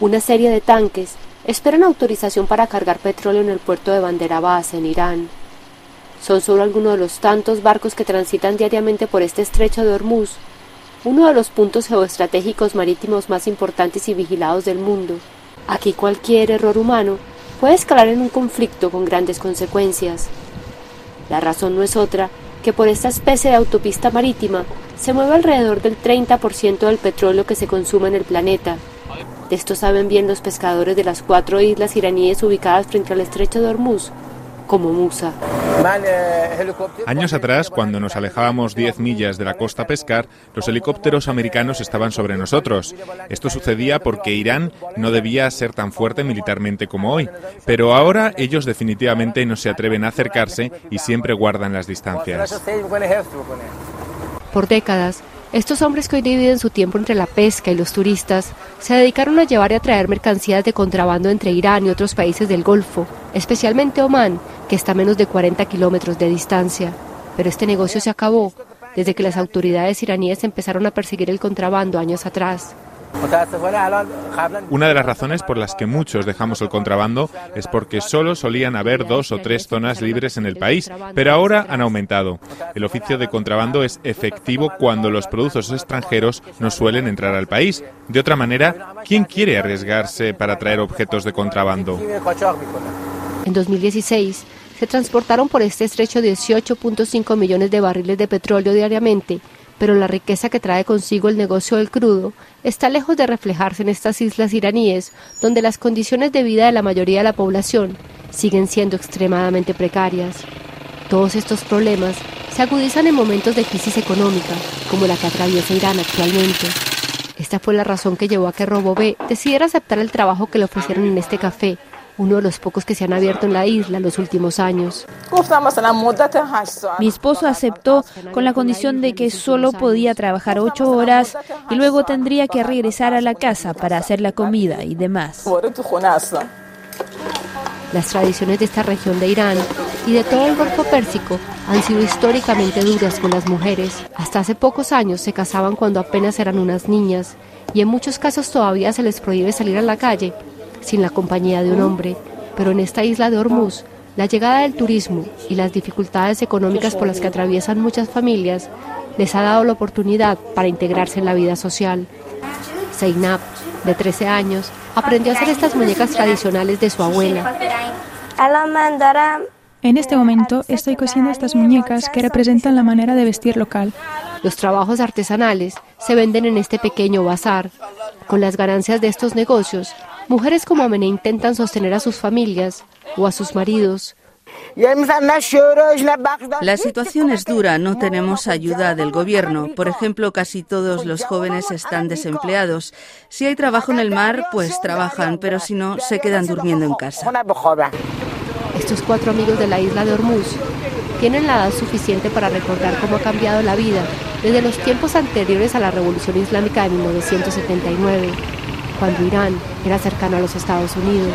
Una serie de tanques esperan autorización para cargar petróleo en el puerto de Bandar Abbas, en Irán. Son solo algunos de los tantos barcos que transitan diariamente por este estrecho de Hormuz, uno de los puntos geoestratégicos marítimos más importantes y vigilados del mundo. Aquí cualquier error humano puede escalar en un conflicto con grandes consecuencias. La razón no es otra que por esta especie de autopista marítima se mueve alrededor del 30% del petróleo que se consume en el planeta. De esto saben bien los pescadores de las 4 islas iraníes ubicadas frente al estrecho de Hormuz, como Musa. Años atrás, cuando nos alejábamos 10 millas de la costa a pescar, los helicópteros americanos estaban sobre nosotros. Esto sucedía porque Irán no debía ser tan fuerte militarmente como hoy, pero ahora ellos definitivamente no se atreven a acercarse y siempre guardan las distancias. Por décadas, estos hombres que hoy dividen su tiempo entre la pesca y los turistas se dedicaron a llevar y a traer mercancías de contrabando entre Irán y otros países del Golfo, especialmente Omán, que está a menos de 40 kilómetros de distancia. Pero este negocio se acabó desde que las autoridades iraníes empezaron a perseguir el contrabando años atrás. Una de las razones por las que muchos dejamos el contrabando es porque solo solían haber 2 o 3 zonas libres en el país, pero ahora han aumentado. El oficio de contrabando es efectivo cuando los productos extranjeros no suelen entrar al país. De otra manera, ¿quién quiere arriesgarse para traer objetos de contrabando? En 2016, se transportaron por este estrecho 18.5 millones de barriles de petróleo diariamente, pero la riqueza que trae consigo el negocio del crudo está lejos de reflejarse en estas islas iraníes, donde las condiciones de vida de la mayoría de la población siguen siendo extremadamente precarias. Todos estos problemas se agudizan en momentos de crisis económica, como la que atraviesa Irán actualmente. Esta fue la razón que llevó a que Robobé decidiera aceptar el trabajo que le ofrecieron en este café, uno de los pocos que se han abierto en la isla en los últimos años. Mi esposo aceptó con la condición de que solo podía trabajar 8 horas y luego tendría que regresar a la casa para hacer la comida y demás. Las tradiciones de esta región de Irán y de todo el Golfo Pérsico han sido históricamente duras con las mujeres. Hasta hace pocos años se casaban cuando apenas eran unas niñas y en muchos casos todavía se les prohíbe salir a la calle sin la compañía de un hombre, pero en esta isla de Hormuz, la llegada del turismo y las dificultades económicas por las que atraviesan muchas familias les ha dado la oportunidad para integrarse en la vida social. Zainab, de 13 años, aprendió a hacer estas muñecas tradicionales de su abuela. En este momento estoy cosiendo estas muñecas que representan la manera de vestir local. Los trabajos artesanales se venden en este pequeño bazar. Con las ganancias de estos negocios, mujeres como Amené intentan sostener a sus familias o a sus maridos. La situación es dura, no tenemos ayuda del gobierno. Por ejemplo, casi todos los jóvenes están desempleados. Si hay trabajo en el mar, pues trabajan, pero si no, se quedan durmiendo en casa. Estos 4 amigos de la isla de Hormuz tienen la edad suficiente para recordar cómo ha cambiado la vida desde los tiempos anteriores a la Revolución Islámica de 1979, cuando Irán era cercano a los Estados Unidos.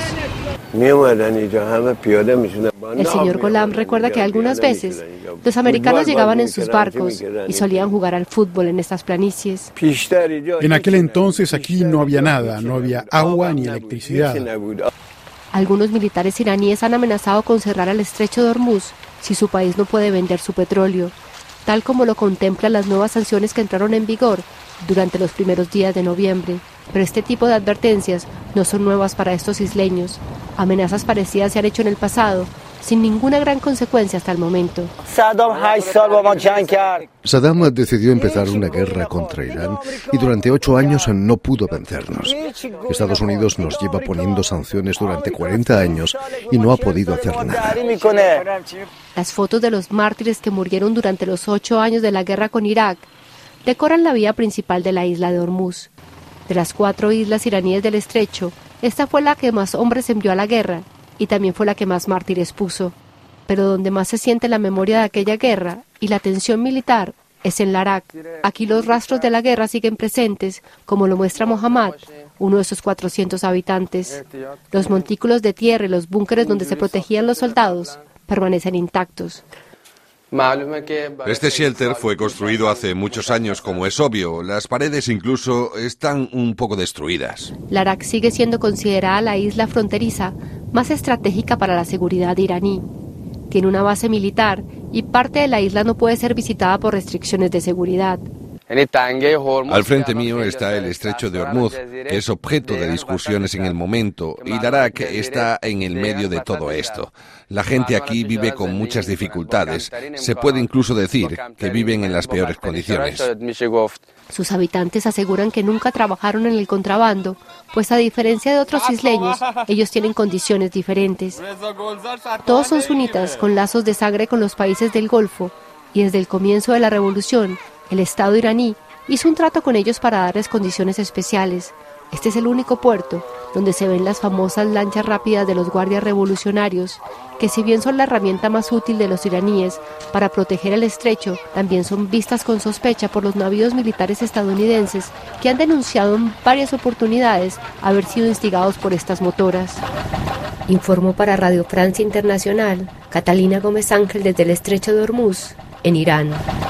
El señor Golam recuerda que algunas veces los americanos llegaban en sus barcos y solían jugar al fútbol en estas planicies. En aquel entonces aquí no había nada, no había agua ni electricidad. Algunos militares iraníes han amenazado con cerrar el estrecho de Hormuz si su país no puede vender su petróleo, tal como lo contemplan las nuevas sanciones que entraron en vigor durante los primeros días de noviembre. Pero este tipo de advertencias no son nuevas para estos isleños. Amenazas parecidas se han hecho en el pasado, sin ninguna gran consecuencia hasta el momento. Saddam decidió empezar una guerra contra Irán y durante 8 años no pudo vencernos. Estados Unidos nos lleva poniendo sanciones durante 40 años y no ha podido hacer nada. Las fotos de los mártires que murieron durante los 8 años de la guerra con Irak decoran la vía principal de la isla de Hormuz. De las 4 islas iraníes del estrecho, esta fue la que más hombres envió a la guerra y también fue la que más mártires puso. Pero donde más se siente la memoria de aquella guerra y la tensión militar es en Larak. Aquí los rastros de la guerra siguen presentes, como lo muestra Mohammad, uno de esos 400 habitantes. Los montículos de tierra y los búnkeres donde se protegían los soldados permanecen intactos. Este shelter fue construido hace muchos años, como es obvio. Las paredes incluso están un poco destruidas. Larak sigue siendo considerada la isla fronteriza más estratégica para la seguridad iraní. Tiene una base militar y parte de la isla no puede ser visitada por restricciones de seguridad. Al frente mío está el estrecho de Hormuz, que es objeto de discusiones en el momento, y Larak está en el medio de todo esto. La gente aquí vive con muchas dificultades. Se puede incluso decir que viven en las peores condiciones. Sus habitantes aseguran que nunca trabajaron en el contrabando, pues a diferencia de otros isleños, ellos tienen condiciones diferentes. Todos son sunitas con lazos de sangre con los países del Golfo, y desde el comienzo de la revolución, el Estado iraní hizo un trato con ellos para darles condiciones especiales. Este es el único puerto donde se ven las famosas lanchas rápidas de los guardias revolucionarios, que si bien son la herramienta más útil de los iraníes para proteger el estrecho, también son vistas con sospecha por los navíos militares estadounidenses que han denunciado en varias oportunidades haber sido instigados por estas motoras. Informó para Radio Francia Internacional Catalina Gómez Ángel desde el estrecho de Hormuz, en Irán.